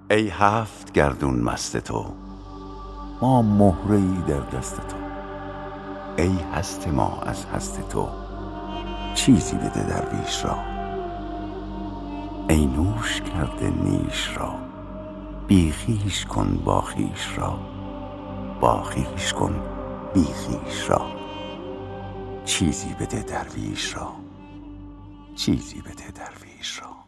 ای هفت گردون مست تو، ما مهره‌ای در دست تو. ای هست ما از هست تو، چیزی بده درویش را. ای نوش کرده نیش را، بی خویش کن با خویش را. با خویش کن بی خویش را. چیزی بده درویش را، چیزی بده درویش را.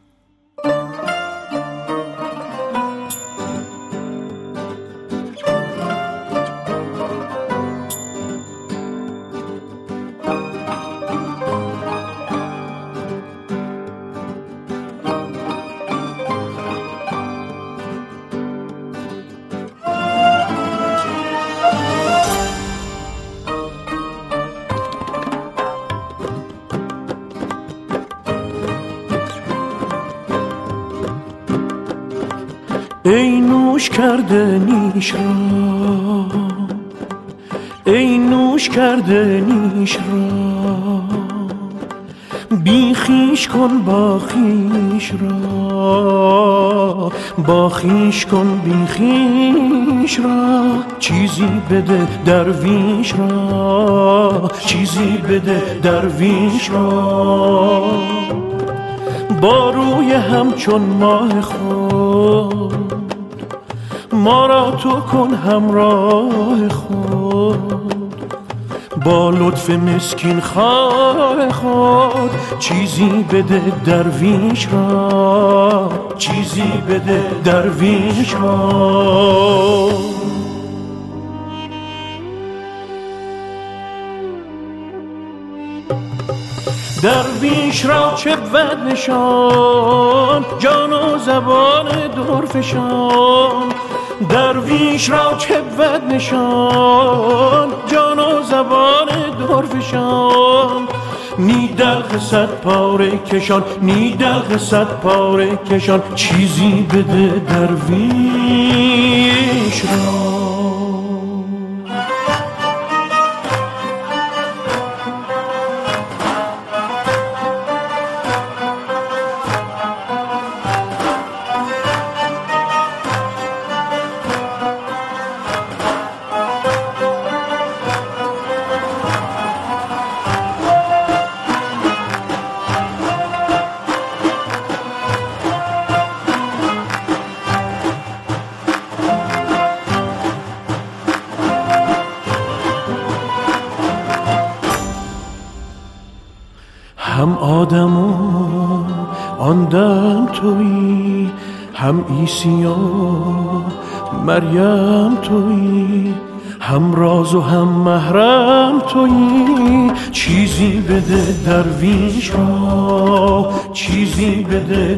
ای نوش کرده نیش را، ای نوش کرده نیش را. بی خویش کن با خویش را. با خویش کن بی خویش را. چیزی بده درویش را، چیزی بده درویش را. با روی همچون ماه خود، ما را تو کن همراه خود. با لطف مسکین خواه خود، چیزی بده درویش را، چیزی بده درویش را. درویش را چه بود نشان، جان و زبان درفشان. درویش را چه بود نشان، جان و زبان درفشان. نی دلق صد پاره کشان، نی دلق صد پاره کشان. چیزی بده درویش را. هم آدم و آن دم تویی، هم عیسی و مریم تویی. هم راز و هم محرم تویی. چیزی بده درویش را، چیزی بده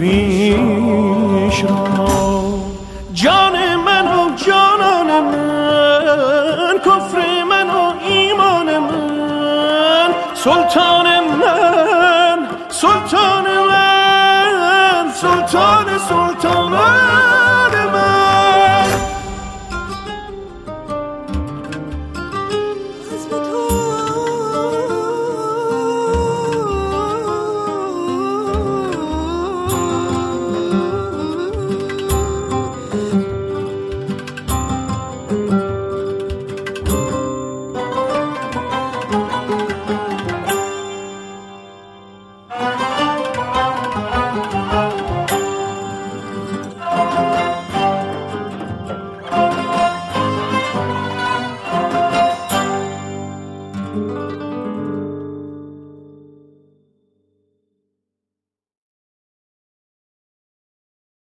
درویش را. جان من و جانان من، کفر من و ایمان من. سلطان من، سلطان من، سلطان سلطان من.